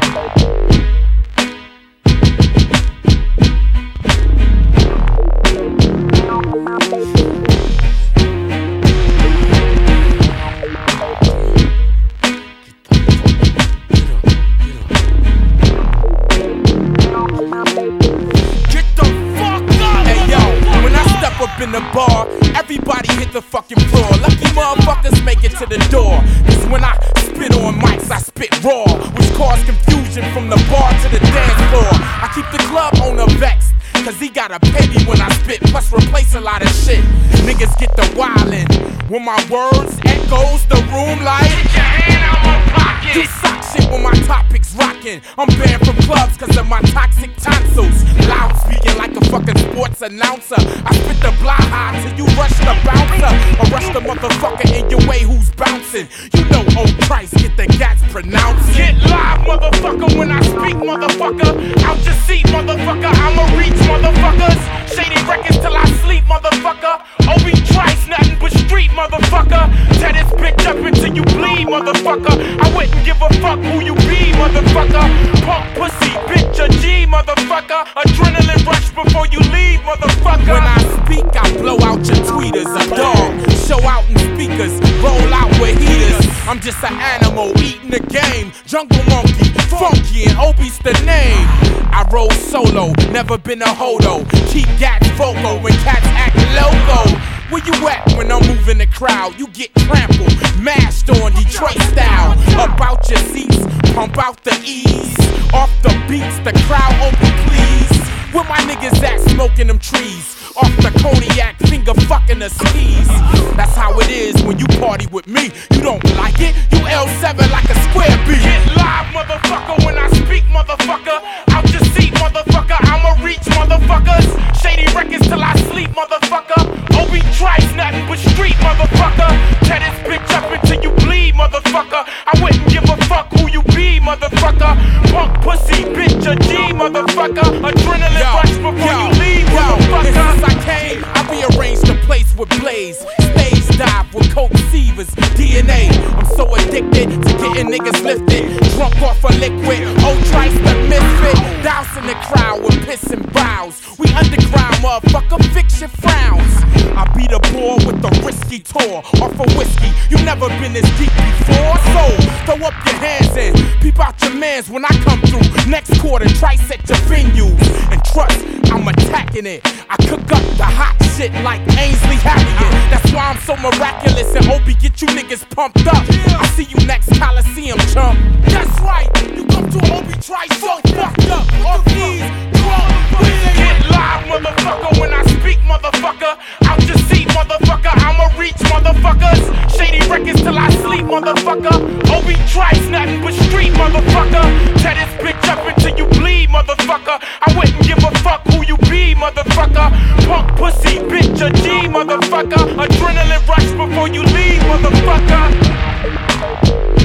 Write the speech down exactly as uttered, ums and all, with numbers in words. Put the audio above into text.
In the bar, everybody hit the fucking floor. Lucky motherfuckers make it to the door. Cause when I spit on mics, I spit raw, which cause confusion from the bar to the dance floor. I keep the club owner vexed, cause he gotta pay me when I spit, plus replace a lot of shit. Niggas get the wildin' when my words echoes the room like get your hand out my pocket. You suck shit when my topics rockin'. I'm banned from clubs cause of my toxic tonsils. Loud speaking like a fucking sports announcer. I spit the block high till you rush the bouncer, or rush the motherfucker in your way who's bouncing. You know old Christ, get the gats pronounced. Get live, motherfucker, when I speak, motherfucker. Out your seat, motherfucker, I'ma reach, motherfuckers. Shady records till I sleep, motherfucker. O B Trice, nothing but street, motherfucker. Tear this bitch up until you bleed, motherfucker. I wouldn't give a fuck who you be, motherfucker. Punk pussy, bitch, a G, motherfucker. Adrenaline rush before you leave, motherfucker. When I speak, I blow out your tweeters. A dog, show out in speakers, roll out with heaters. I'm just an animal eating the game. Jungle monkey, funky, and Obi's the name. I roll solo, never been a hodo. Keep gats vocal when cats act loco. Where you at when I'm moving the crowd? You get trampled, mashed on Detroit style. Up out your seats, pump out the ease. Off the beats, the crowd open please. Where my niggas at smoking them trees? Off the cognac, finger fucking the skis. That's how it is when you party with me. You don't like it? You L seven like a square B. Get live, motherfucker, when I speak, motherfucker. Out your seat, motherfucker, I'ma reach, motherfuckers. Shady records till I sleep, motherfucker. O B Trice, nothing but street, motherfucker. Tear this bitch up until you bleed, motherfucker. I wouldn't give a fuck who you be, motherfucker. Punk pussy, bitch, a G, motherfucker. Adrenaline yo, rush before yo, you leave, yo, motherfucker. Since I came, I rearranged the place with Blaze. Stage dive with coke sievers, D N A. I'm so addicted to getting niggas lifted. Drunk off a liquid, old Trice the misfit. Dousing the crowd with piss and bows. We underground, motherfucker, fix your frowns. I beat a ball with the risky tour off of whiskey. You never been this deep before, so throw up your hands and peep out your mans when I come through. Next quarter, Trice at your venues. And trust, I'm attacking it. I cook up the hot shit like Ainsley Harriet. That's why I'm so miraculous and Obi get you niggas pumped up. I see you next Coliseum, chump. That's right, you come to Obi Trice so fucked up. Off these drunk, get live, motherfucker, when I speak, motherfucker. Out your seat, motherfucker, I'ma reach, motherfuckers. Shady records till I sleep, motherfucker. O B Trice, nothing but street, motherfucker. Tear this bitch up until you bleed, motherfucker. I wouldn't give a fuck who you be, motherfucker. Punk pussy, bitch, a G, motherfucker. Adrenaline rush before you leave, motherfucker.